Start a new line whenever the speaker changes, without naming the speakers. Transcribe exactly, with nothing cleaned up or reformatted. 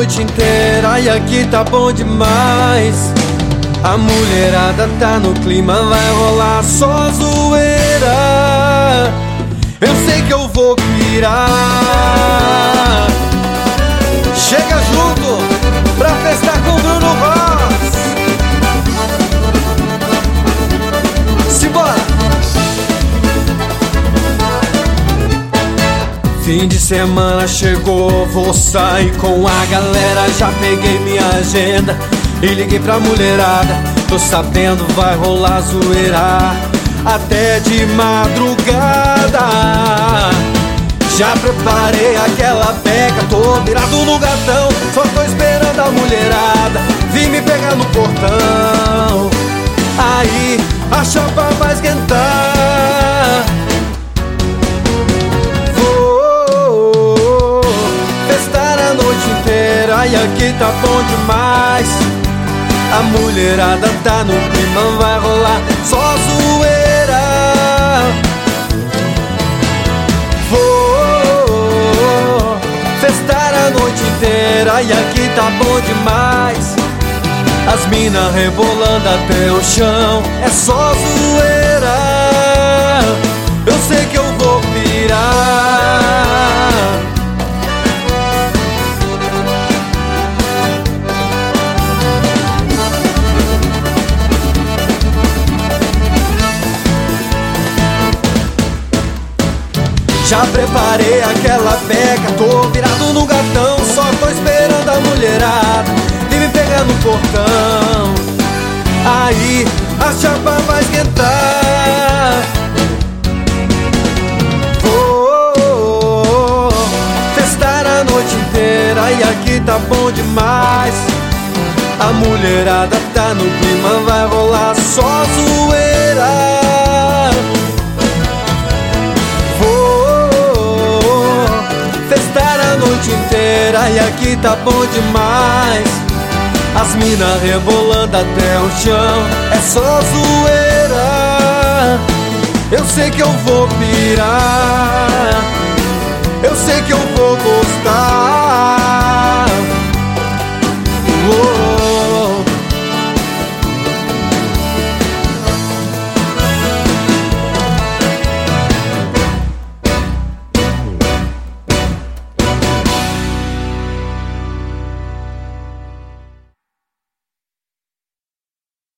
noite inteira e aqui tá bom demais. A mulherada tá no clima, vai rolar só zoeira. Eu sei que eu vou pirar. Chega junto pra festar com Bruno Ross. Simbora! Fim de semana chegou, vou sair com a galera. Já peguei minha agenda e liguei pra mulherada. Tô sabendo, vai rolar zoeira até de madrugada. Já preparei aquela beca, tô virado no gatão. Só tô esperando a mulherada vir me pegar no portão. Aí a chapa vai esquentar. Vou festar a noite inteira e aqui tá bom demais. A mulherada tá no clima, vai rolar só zoeira. Vou festar a noite inteira e aqui tá bom demais. As mina rebolando até o chão, é só zoeira. Eu sei que eu vou pirar. Já preparei aquela beca, tô virado no gatão. Só tô esperando a mulherada vir me pegar no portão. Aí a chapa vai esquentar. Vou festar a noite inteira e aqui tá bom demais. A mulherada tá no clima, vai rolar só zoeira. Inteira e aqui tá bom demais. As mina rebolando até o chão, é só zoeira. Eu sei que eu vou pirar. Eu sei que eu vou gostar.